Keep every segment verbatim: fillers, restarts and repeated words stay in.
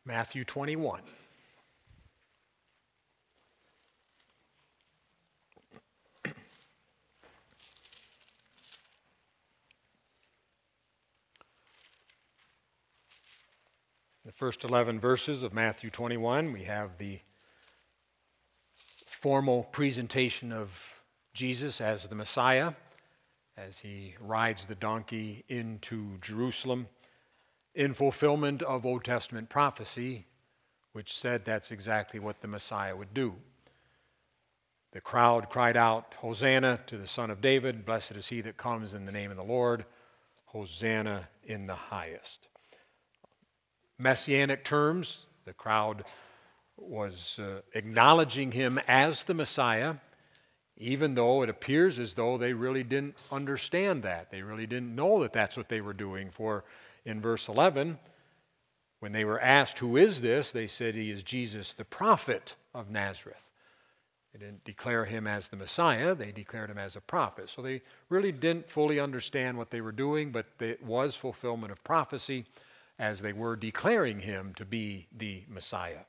Matthew twenty-one. The first eleven verses of Matthew twenty-one, we have the formal presentation of Jesus as the Messiah, as he rides the donkey into Jerusalem in fulfillment of Old Testament prophecy, which said that's exactly what the Messiah would do. The crowd cried out, "Hosanna to the Son of David, blessed is he that comes in the name of the Lord, Hosanna in the highest." Messianic terms, the crowd was uh, acknowledging him as the Messiah, even though it appears as though they really didn't understand that. They really didn't know that that's what they were doing. For in verse eleven, when they were asked, "Who is this?" they said, "He is Jesus, the prophet of Nazareth." They didn't declare him as the Messiah, they declared him as a prophet. So they really didn't fully understand what they were doing, but it was fulfillment of prophecy as they were declaring him to be the Messiah.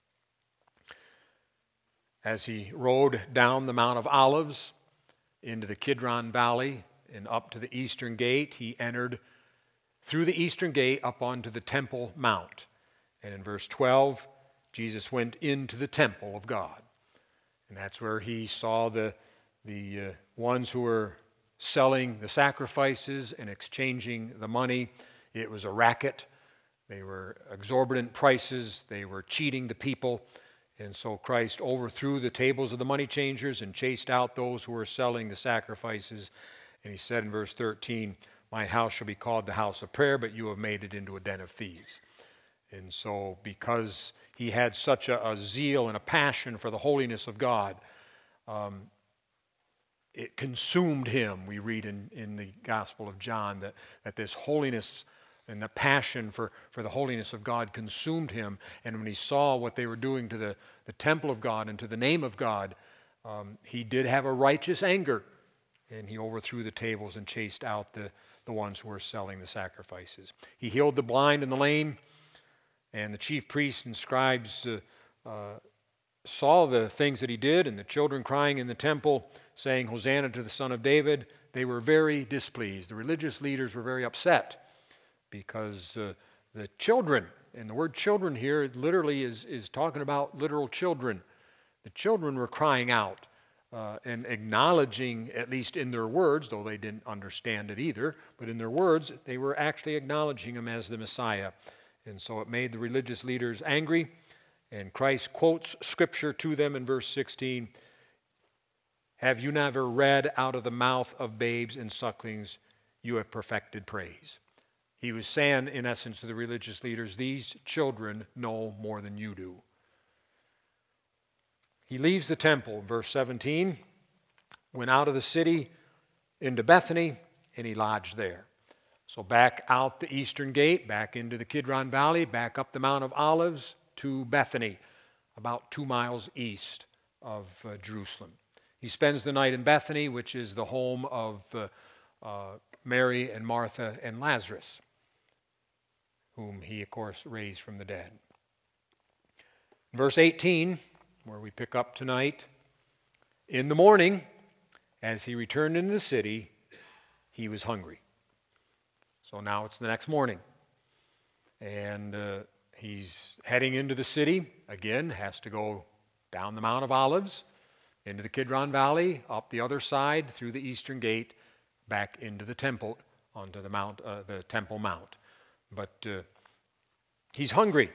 As he rode down the Mount of Olives into the Kidron Valley and up to the eastern gate, he entered through the eastern gate up onto the Temple Mount. And in verse twelve, Jesus went into the temple of God. And that's where he saw the, the uh, ones who were selling the sacrifices and exchanging the money. It was a racket. They were exorbitant prices. They were cheating the people. And so Christ overthrew the tables of the money changers and chased out those who were selling the sacrifices. And he said in verse thirteen, "My house shall be called the house of prayer, but you have made it into a den of thieves." And so because he had such a, a zeal and a passion for the holiness of God, um, it consumed him. We read in, in the Gospel of John that, that this holiness and the passion for, for the holiness of God consumed him. And when he saw what they were doing to the, the temple of God and to the name of God, um, he did have a righteous anger. And he overthrew the tables and chased out the, the ones who were selling the sacrifices. He healed the blind and the lame. And the chief priests and scribes uh, uh, saw the things that he did, and the children crying in the temple, saying, "Hosanna to the Son of David." They were very displeased. The religious leaders were very upset because uh, the children, and the word children here literally is, is talking about literal children. The children were crying out uh, and acknowledging, at least in their words, though they didn't understand it either, but in their words, they were actually acknowledging him as the Messiah. And so it made the religious leaders angry, and Christ quotes Scripture to them in verse sixteen. "Have you never read, out of the mouth of babes and sucklings you have perfected praise?" He was saying, in essence, to the religious leaders, these children know more than you do. He leaves the temple, verse seventeen, went out of the city into Bethany, and he lodged there. So back out the eastern gate, back into the Kidron Valley, back up the Mount of Olives to Bethany, about two miles east of uh, Jerusalem. He spends the night in Bethany, which is the home of uh, uh, Mary and Martha and Lazarus, whom he, of course, raised from the dead. Verse eighteen, where we pick up tonight, "In the morning, as he returned into the city, he was hungry." So now it's the next morning, and uh, he's heading into the city. Again, has to go down the Mount of Olives, into the Kidron Valley, up the other side, through the eastern gate, back into the temple, onto the Mount, uh, the Temple Mount. But uh, he's hungry.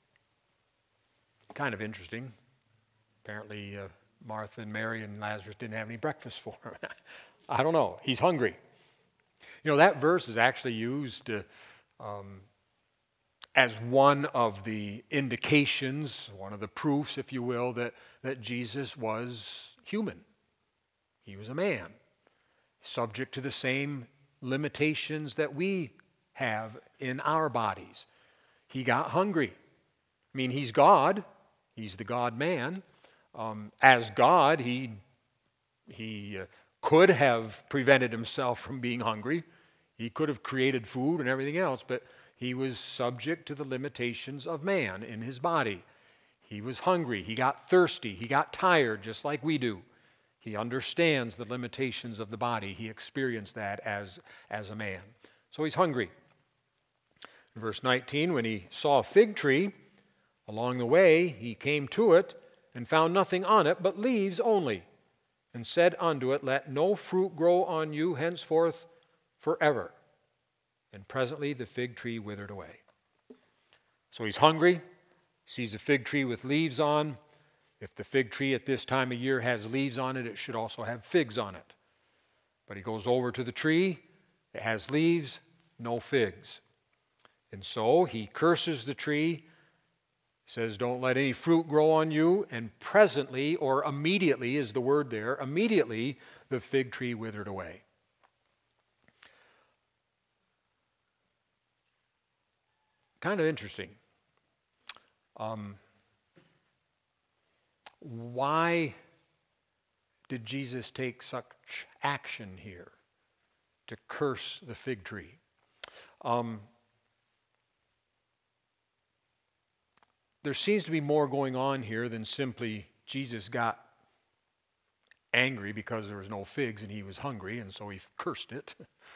Kind of interesting. Apparently, uh, Martha and Mary and Lazarus didn't have any breakfast for him. I don't know. He's hungry. You know, that verse is actually used uh, um, as one of the indications, one of the proofs, if you will, that, that Jesus was human. He was a man, subject to the same limitations that we have in our bodies. He got hungry. I mean, he's God. He's the God-man. Um, as God, he, he uh, could have prevented himself from being hungry. He could have created food and everything else, but He was subject to the limitations of man in his body. He was hungry. He got thirsty. He got tired, just like we do. He understands the limitations of the body. He experienced that as, as a man. So he's hungry. In verse nineteen, when he saw a fig tree, along the way he came to it and found nothing on it but leaves only, and said unto it, Let no fruit grow on you henceforth forever. And presently the fig tree withered away. So he's hungry, sees a fig tree with leaves on. If the fig tree at this time of year has leaves on it, it should also have figs on it. But he goes over to the tree, it has leaves, no figs. And so he curses the tree, says, Don't let any fruit grow on you, and presently, or immediately is the word there, immediately the fig tree withered away. Kind of interesting. Um, why did Jesus take such action here to curse the fig tree? Um, there seems to be more going on here than simply Jesus got angry because there was no figs and he was hungry, and so he cursed it.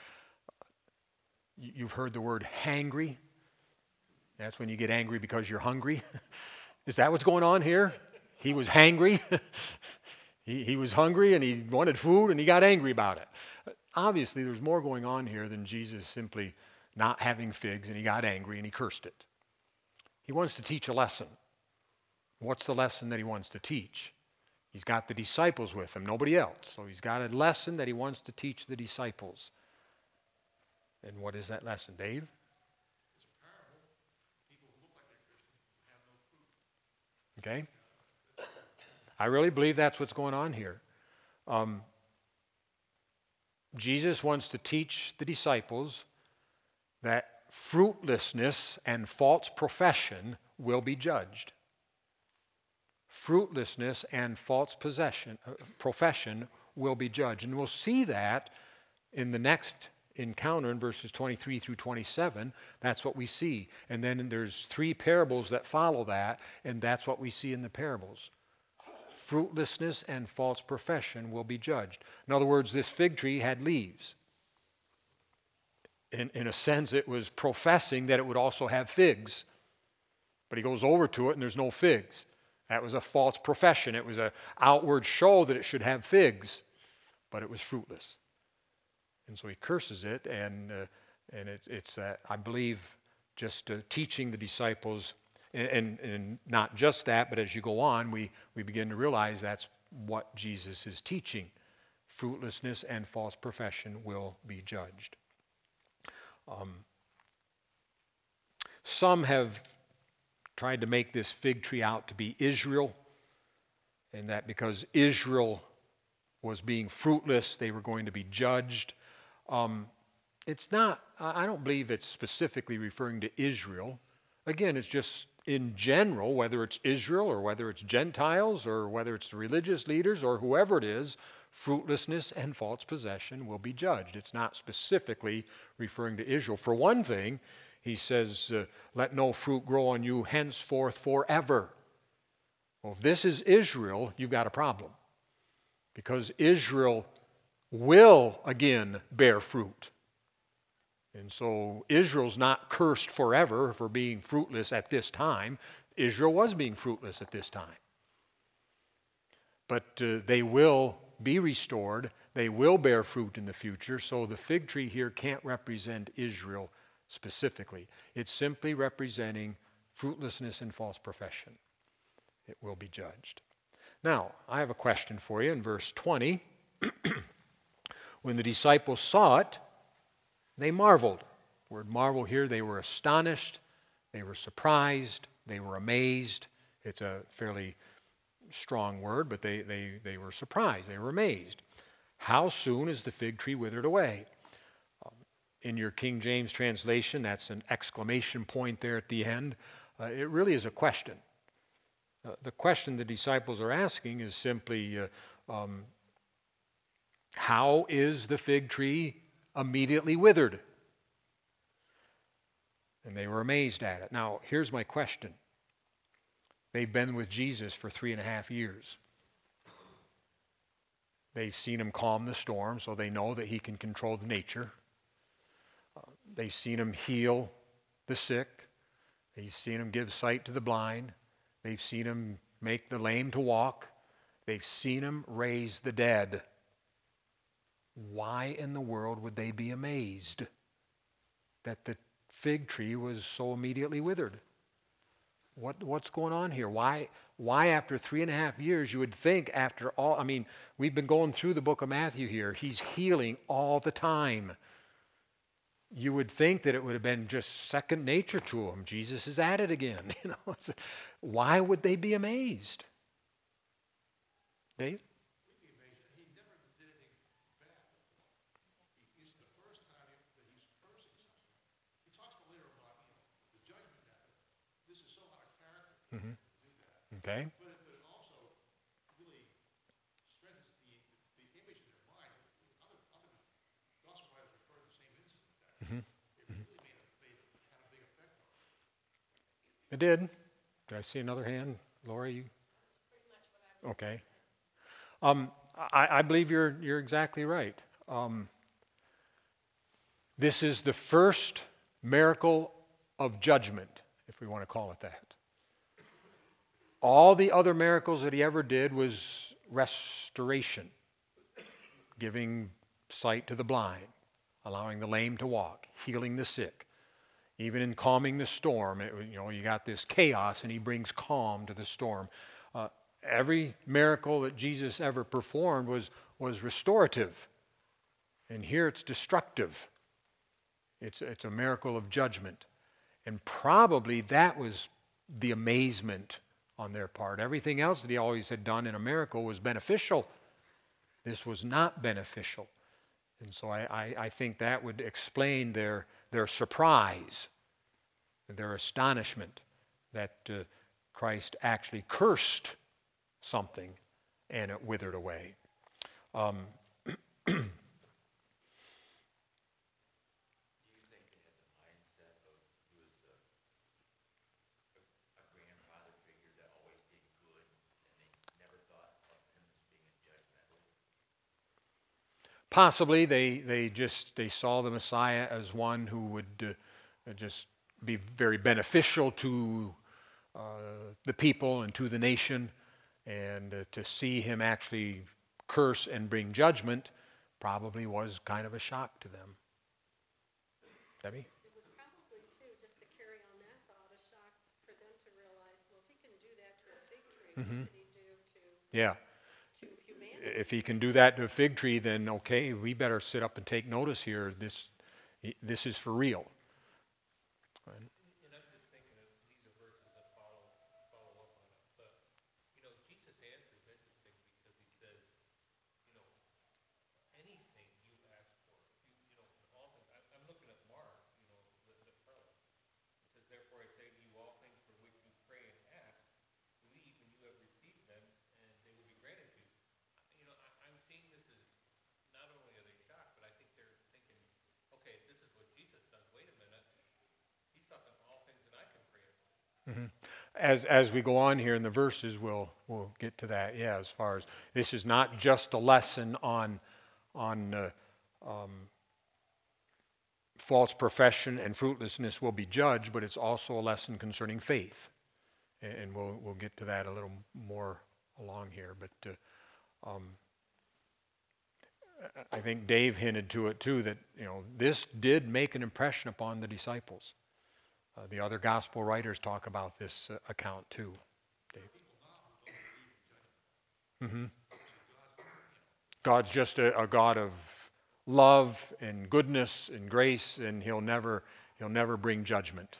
You've heard the word hangry. That's when you get angry because you're hungry. Is that what's going on here? He was hangry. he, he was hungry and he wanted food and he got angry about it. Obviously, there's more going on here than Jesus simply not having figs and he got angry and he cursed it. He wants to teach a lesson. What's the lesson that he wants to teach? He's got the disciples with him, nobody else. So he's got a lesson that he wants to teach the disciples. And what is that lesson, Dave? Okay? I really believe that's what's going on here. Um, Jesus wants to teach the disciples that fruitlessness and false profession will be judged. Fruitlessness and false possession, uh, profession will be judged. And we'll see that in the next encounter in verses twenty-three through twenty-seven. That's what we see. And then there's three parables that follow that, and that's what we see in the parables. Fruitlessness and false profession will be judged. In other words, this fig tree had leaves. In, in a sense, it was professing that it would also have figs. But he goes over to it and there's no figs. That was a false profession. It was an outward show that it should have figs, but it was fruitless. And so he curses it, and uh, and it, it's, uh, I believe, just uh, teaching the disciples, and, and, and not just that, but as you go on, we, we begin to realize that's what Jesus is teaching. Fruitlessness and false profession will be judged. Um, some have tried to make this fig tree out to be Israel, and that because Israel was being fruitless, they were going to be judged. Um, it's not, I don't believe it's specifically referring to Israel. Again, it's just in general, whether it's Israel or whether it's Gentiles or whether it's the religious leaders or whoever it is, fruitlessness and false possession will be judged. It's not specifically referring to Israel. For one thing, he says, uh, let no fruit grow on you henceforth forever. Well, if this is Israel, you've got a problem. Because Israel will again bear fruit. And so Israel's not cursed forever for being fruitless at this time. Israel was being fruitless at this time. But uh, they will be restored. They will bear fruit in the future. So the fig tree here can't represent Israel specifically. It's simply representing fruitlessness and false profession. It will be judged. Now, I have a question for you in verse twenty. When the disciples saw it, they marveled. The word marvel here, they were astonished, they were surprised, they were amazed. It's a fairly strong word, but they, they, they were surprised, they were amazed. How soon is the fig tree withered away? Um, in your King James translation, that's an exclamation point there at the end. Uh, it really is a question. Uh, the question the disciples are asking is simply, uh, um, how is the fig tree immediately withered? And they were amazed at it. Now, here's my question. They've been with Jesus for three and a half years. They've seen him calm the storm, so they know that he can control the nature. Uh, they've seen him heal the sick. They've seen him give sight to the blind. They've seen him make the lame to walk. They've seen him raise the dead. Why in the world would they be amazed that the fig tree was so immediately withered? What, what's going on here? Why, why after three and a half years, you would think after all, I mean, we've been going through the book of Matthew here. He's healing all the time. You would think that it would have been just second nature to him. Jesus is at it again. You know, why would they be amazed? Dave? Mm-hmm. Okay. But it, but it also really strengthens the, the image in their mind. Other, other gospel writers refer to the same incident. Mm-hmm. It really made a, made, had a big effect on it. It did. Did I see another hand? Laura, you? Okay. Um, I, I believe you're, you're exactly right. Um, this is the first miracle of judgment, if we want to call it that. All the other miracles that he ever did was restoration, giving sight to the blind, allowing the lame to walk, healing the sick. Even in calming the storm, it, you know, you got this chaos and he brings calm to the storm. Uh, every miracle that Jesus ever performed was, was restorative. And here it's destructive. It's, it's a miracle of judgment. And probably that was the amazement on their part. Everything else that he always had done in a miracle was beneficial. This was not beneficial. And so I, I, I think that would explain their, their surprise, their astonishment that uh, Christ actually cursed something and it withered away. Um, Possibly they, they just they saw the Messiah as one who would uh, just be very beneficial to uh, the people and to the nation, and uh, to see him actually curse and bring judgment probably was kind of a shock to them. Debbie? It was probably, too, just to carry on that thought, a shock for them to realize, well, if he can do that to a fig tree, Mm-hmm. what could he do to, Yeah. to humanity? If he can do that to a fig tree, then okay, we better sit up and take notice here. This, this is for real. And, And I'm just thinking of these are verses that follow follow up on it. But you know, Jesus' answer is interesting because he says, you know, anything you ask for, you, you know, all things. I, I'm looking at Mark, you know, the, the parallel. It says, therefore I say to you, all things for which you pray and ask, believe and you have received them, and they will be granted to you. You know, I, I'm seeing this as not only are they shocked, but I think they're thinking, okay, this is what Jesus does. Wait a minute. He's talking all things that I can pray for. mm-hmm. As as we go on here in the verses, we'll we'll get to that. Yeah, as far as this is not just a lesson on on uh, um, false profession and fruitlessness will be judged, but it's also a lesson concerning faith, and, and we'll we'll get to that a little more along here. But uh, um, I think Dave hinted to it too, that you know this did make an impression upon the disciples. Uh, the other gospel writers talk about this uh, account too. Dave. Mm-hmm. God's just a, a God of love and goodness and grace, and He'll never He'll never bring judgment.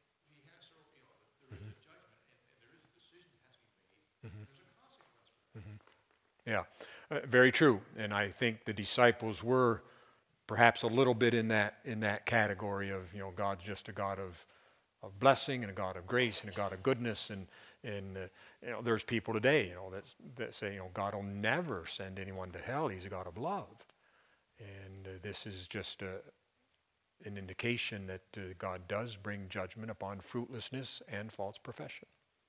Mm-hmm. Yeah, uh, very true. And I think the disciples were perhaps a little bit in that in that category of, you know, God's just a God of of blessing and a God of grace and a God of goodness, and and uh, you know, there's people today, you know, that that say, you know, God will never send anyone to hell. He's a God of love, and uh, this is just a an indication that uh, God does bring judgment upon fruitlessness and false profession.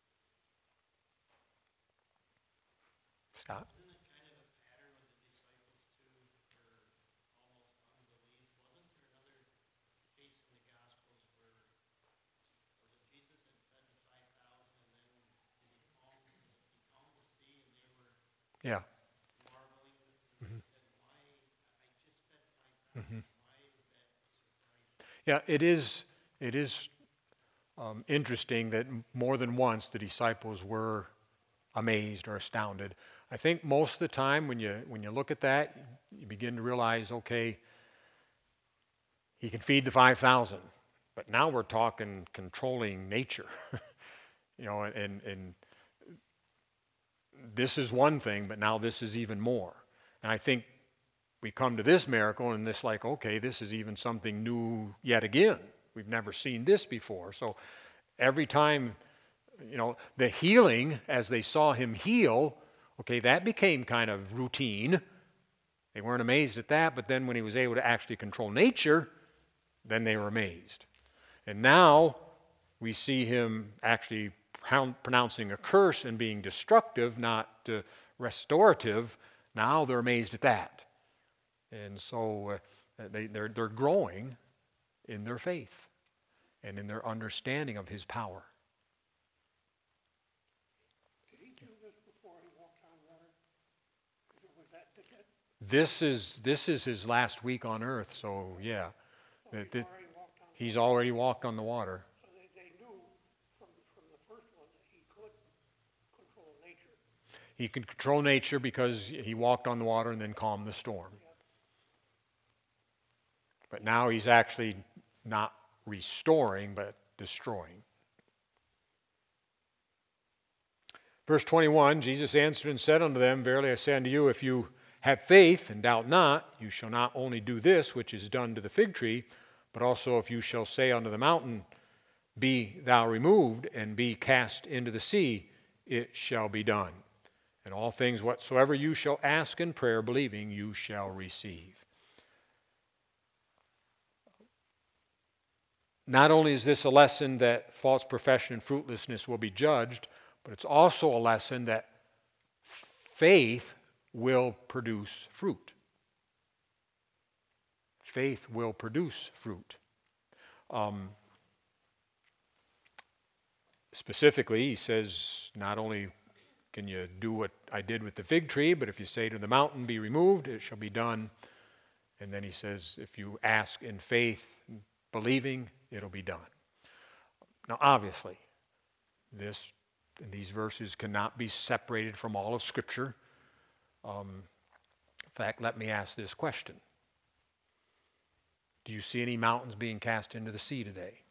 Stop. Isn't it kind of a pattern with the disciples too, for almost unbelief? Wasn't there another case in the Gospels where, was it Jesus had fed the five thousand and then did he calm, was it he calmed the sea and they were Yeah. marveling with him and said, why, I just fed five thousand, why is that surprising? Yeah, it is, it is um, interesting that m- more than once the disciples were amazed or astounded. I think most of the time when you when you look at that, you begin to realize, okay, he can feed the five thousand, but now we're talking controlling nature. you know, and and this is one thing, but now this is even more. And I think we come to this miracle and it's like, okay, this is even something new yet again. We've never seen this before. So every time, you know, the healing, as they saw him heal, okay, that became kind of routine. They weren't amazed at that, but then when he was able to actually control nature, then they were amazed. And now we see him actually pronoun- pronouncing a curse and being destructive, not uh, restorative. Now they're amazed at that. And so uh, they, they're, they're growing in their faith and in their understanding of his power. Did he do this before he walked on water? Is it- Was that, did that, This is this is his last week on earth, so yeah. so That- he's that- already walked on, he's already walked on the water. so they, they knew from, from the first one that he could control nature. He could control nature because he walked on the water and then calmed the storm. But now he's actually not restoring, but destroying. Verse twenty-one, Jesus answered and said unto them, Verily I say unto you, if you have faith and doubt not, you shall not only do this which is done to the fig tree, but also if you shall say unto the mountain, Be thou removed, and be cast into the sea, it shall be done. And all things whatsoever you shall ask in prayer, believing, you shall receive. Not only is this a lesson that false profession and fruitlessness will be judged, but it's also a lesson that faith will produce fruit. Faith will produce fruit. Um, specifically, he says, not only can you do what I did with the fig tree, but if you say to the mountain, be removed, it shall be done. And then he says, if you ask in faith, believing, it'll be done. Now, obviously, this these verses cannot be separated from all of Scripture. Um, in fact, let me ask this question. Do you see any mountains being cast into the sea today?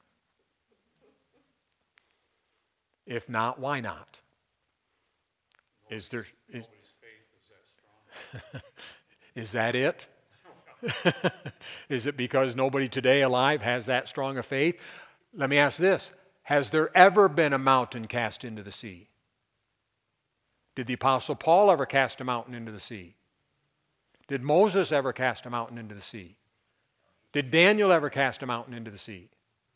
If not, why not? Is there is, is that it? Is it because nobody today alive has that strong a faith? Let me ask this. Has there ever been a mountain cast into the sea? Did the Apostle Paul ever cast a mountain into the sea? Did Moses ever cast a mountain into the sea? Did Daniel ever cast a mountain into the sea?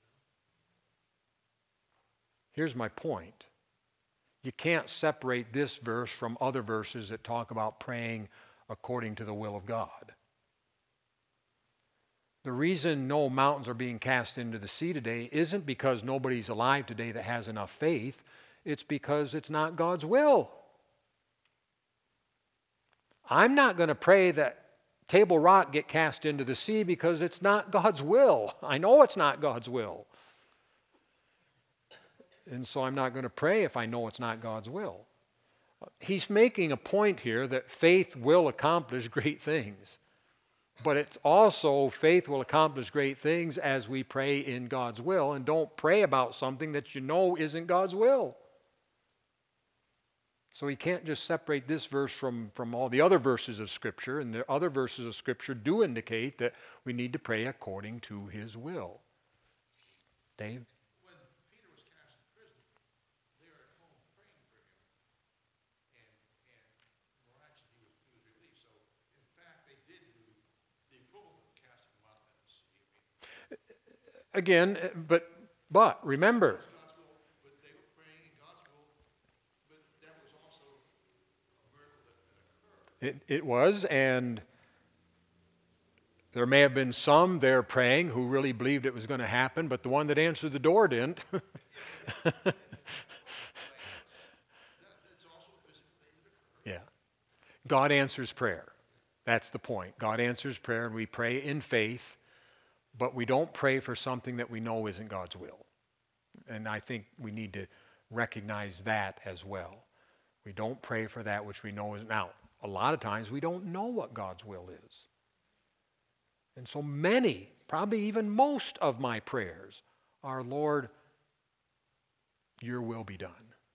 Here's my point. You can't separate this verse from other verses that talk about praying according to the will of God. The reason no mountains are being cast into the sea today isn't because nobody's alive today that has enough faith. It's because it's not God's will. I'm not going to pray that Table Rock get cast into the sea because it's not God's will. I know it's not God's will. And so I'm not going to pray if I know it's not God's will. He's making a point here that faith will accomplish great things. But it's also faith will accomplish great things as we pray in God's will, and don't pray about something that you know isn't God's will. So he can't just separate this verse from, from all the other verses of Scripture, and the other verses of Scripture do indicate that we need to pray according to his will. Dave? When Peter was cast in prison, they were at home praying for him, and, and miraculously he was, he was released. So, in fact, they did do the equivalent of casting him out in the sea. I mean, again, uh, but, but remember, God's will, but they were praying in God's will, but that was also a miracle that, that occurred. it, it was, and there may have been some there praying who really believed it was going to happen, but the one that answered the door didn't. Yeah. God answers prayer. That's the point. God answers prayer, and we pray in faith, but we don't pray for something that we know isn't God's will. And I think we need to recognize that as well. We don't pray for that which we know isn't. Now, a lot of times we don't know what God's will is. And so many, probably even most of my prayers are, Lord, your will be done.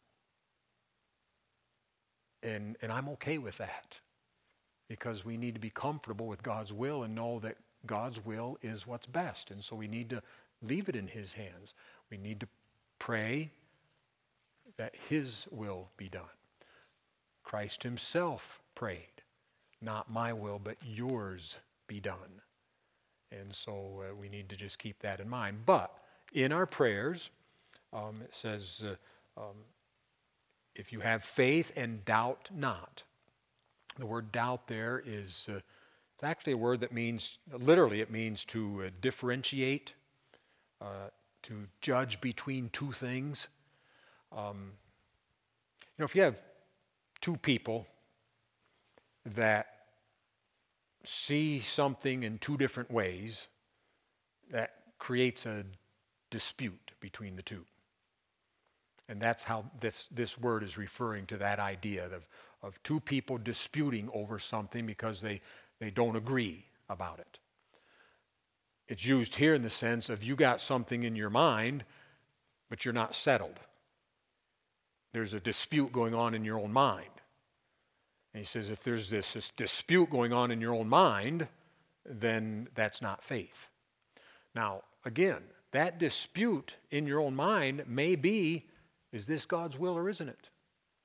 And, and I'm okay with that, because we need to be comfortable with God's will and know that God's will is what's best. And so we need to leave it in his hands. We need to pray that his will be done. Christ himself prayed, not my will, but yours be done. And so uh, we need to just keep that in mind. But in our prayers, um, it says, uh, um, if you have faith and doubt not. The word doubt there is, uh, it's actually a word that means, literally it means to uh, differentiate, uh, to judge between two things. Um, you know, if you have two people that see something in two different ways, that creates a dispute between the two. And that's how this, this word is referring to, that idea of, of two people disputing over something because they, they don't agree about it. It's used here in the sense of you got something in your mind, but you're not settled. There's a dispute going on in your own mind. And he says if there's this, this dispute going on in your own mind, then that's not faith. Now, again, that dispute in your own mind may be, is this God's will or isn't it?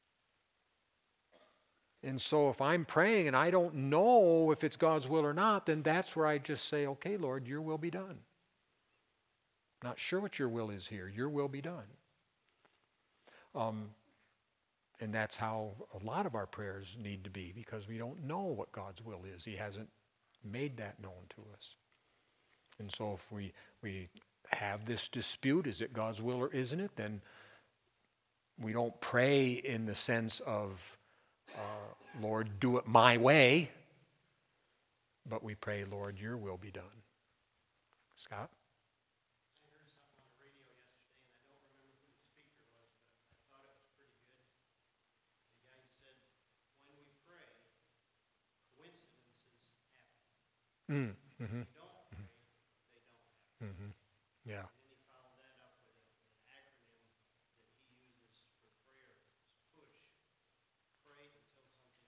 And so if I'm praying and I don't know if it's God's will or not, then that's where I just say, okay, Lord, your will be done. Not sure what your will is here. Your will be done. Um, and that's how a lot of our prayers need to be, because we don't know what God's will is. He hasn't made that known to us. And so if we, we have this dispute, is it God's will or isn't it, then we don't pray in the sense of, uh, Lord, do it my way, but we pray, Lord, your will be done. Scott? I heard something on the radio yesterday, and I don't remember who the speaker was, but I thought it was pretty good. The guy said, when we pray, coincidences happen. Mm, mm-hmm, If we don't pray, they don't happen. mm-hmm. Yeah. And then he followed that up with a- an acronym that he uses for prayer. It's PUSH. Pray until something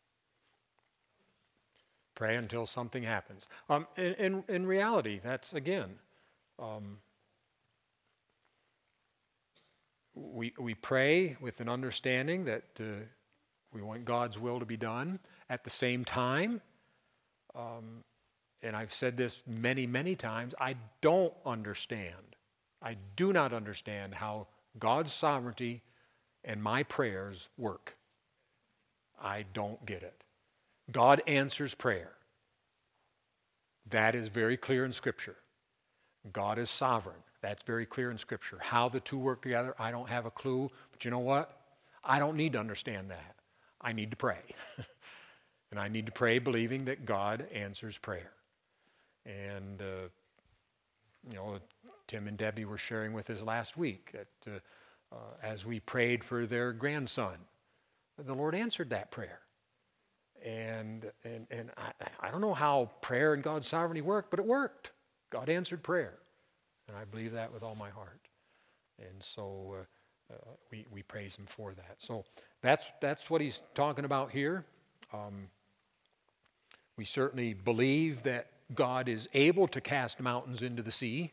happens. Pray until something happens. Um, in, in, in reality, that's, again, um, we, we pray with an understanding that uh, we want God's will to be done. At the same time, um, and I've said this many, many times, I don't understand. I do not understand how God's sovereignty and my prayers work. I don't get it. God answers prayer. That is very clear in Scripture. God is sovereign. That's very clear in Scripture. How the two work together, I don't have a clue. But you know what? I don't need to understand that. I need to pray. And I need to pray believing that God answers prayer. And, uh, you know, Tim and Debbie were sharing with us last week that uh, uh, as we prayed for their grandson, the Lord answered that prayer. And and and I, I don't know how prayer and God's sovereignty work, but it worked. God answered prayer. And I believe that with all my heart. And so uh, uh, we, we praise him for that. So that's, that's what he's talking about here. Um, we certainly believe that God is able to cast mountains into the sea.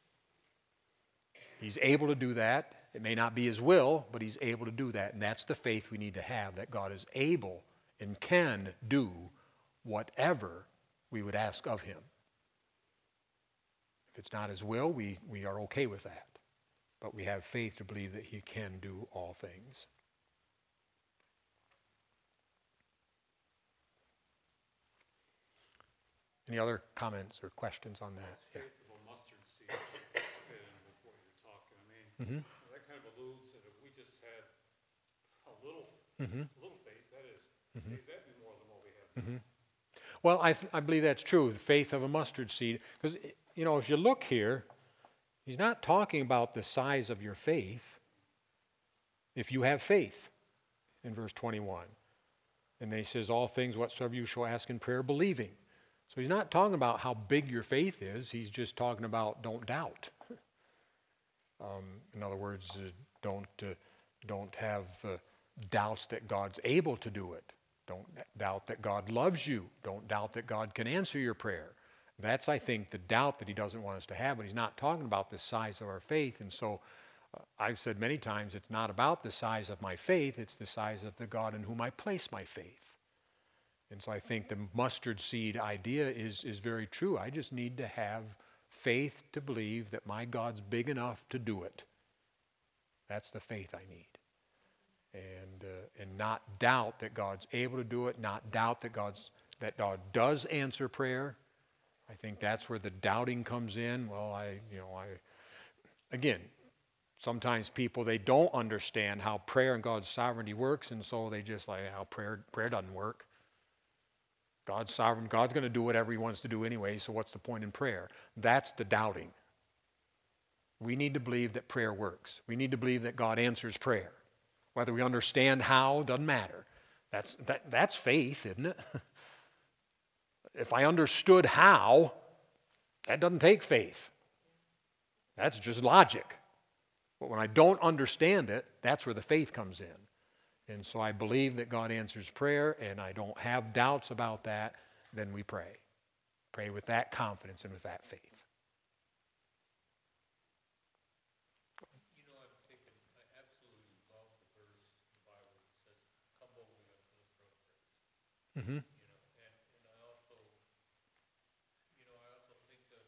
He's able to do that. It may not be his will, but he's able to do that. And that's the faith we need to have, that God is able and can do whatever we would ask of him. If it's not his will, we, we are okay with that. But we have faith to believe that he can do all things. Any other comments or questions on that? Yeah. Faith of a mustard seed fit in with what you're talking. I mean, Mhm. that kind of alludes that if we just had a little, Mhm. little faith, that is, faith, that'd be more than what we have. Mhm. Well, I, th- I believe that's true, the faith of a mustard seed. Because, you know, if you look here, he's not talking about the size of your faith. If you have faith, in verse twenty-one. And then he says, all things whatsoever you shall ask in prayer, believing. So he's not talking about how big your faith is. He's just talking about don't doubt. Um, in other words, uh, don't, uh, don't have uh, doubts that God's able to do it. Don't doubt that God loves you. Don't doubt that God can answer your prayer. That's, I think, the doubt that he doesn't want us to have, but he's not talking about the size of our faith. And so uh, I've said many times, it's not about the size of my faith, it's the size of the God in whom I place my faith. And so I think the mustard seed idea is, is very true. I just need to have faith to believe that my God's big enough to do it. That's the faith I need. And uh, and not doubt that God's able to do it, not doubt that God's that God does answer prayer. I think that's where the doubting comes in. Well, I, you know, I again, sometimes people, they don't understand how prayer and God's sovereignty works, and so they just like how prayer prayer doesn't work. God's sovereign. God's going to do whatever he wants to do anyway, so what's the point in prayer? That's the doubting. We need to believe that prayer works. We need to believe that God answers prayer. Whether we understand how, doesn't matter. That's, that, that's faith, isn't it? If I understood how, that doesn't take faith. That's just logic. But when I don't understand it, that's where the faith comes in. And so I believe that God answers prayer, and I don't have doubts about that, then we pray. Pray with that confidence and with that faith. You know, I've taken, I absolutely love the verse in the Bible that says, come boldly unto the throne of grace. Mm-hmm. You know, and, and I also, you know, I also think of,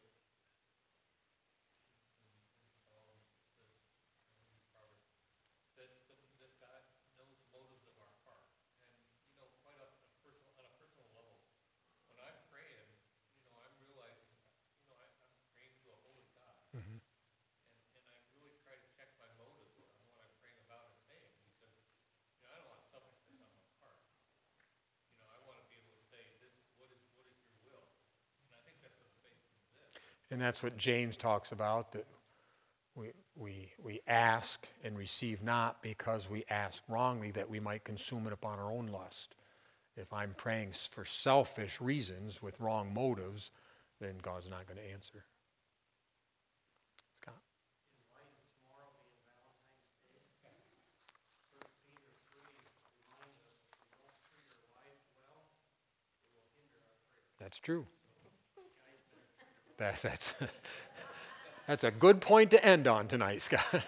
um, the, Proverbs, that, that that God knows the motives of our heart. And, you know, quite often, a personal, on a personal level, when I'm praying, you know, I'm realizing, you know, I, I'm praying to a holy God. Mm-hmm. And, and I really try to check my motives on what I'm praying about and saying, because, you know, I don't want selfishness on my part. You know, I want to be able to say, this, what is, what is your will? And I think that's what faith is. And that's what James talks about, that we, we, we ask and receive not because we ask wrongly, that we might consume it upon our own lust. If I'm praying for selfish reasons with wrong motives, then God's not going to answer. Scott? In light of tomorrow being Valentine's Day, First Peter three reminds us if we don't treat our wife well, it will hinder our prayer. That's true. That, that's, that's a good point to end on tonight, Scott.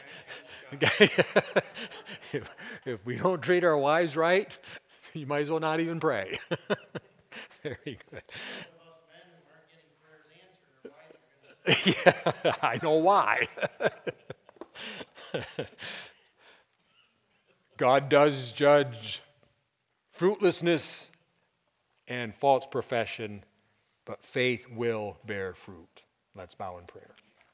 if, if we don't treat our wives right, you might as well not even pray. Very good. Those of us men who aren't getting prayers answered, our wives are going to Yeah, I know why. God does judge fruitlessness and false profession, but faith will bear fruit. Let's bow in prayer.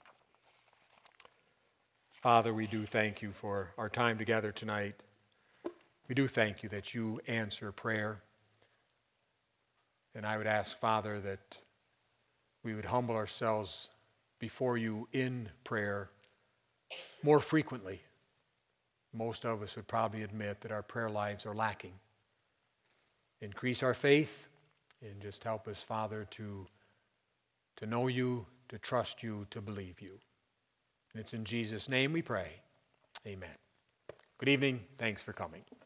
Father, we do thank you for our time together tonight. We do thank you that you answer prayer. And I would ask, Father, that we would humble ourselves before you in prayer more frequently. Most of us would probably admit that our prayer lives are lacking. Increase our faith and just help us, Father, to, to know you, to trust you, to believe you. And it's in Jesus' name we pray. Amen. Good evening. Thanks for coming.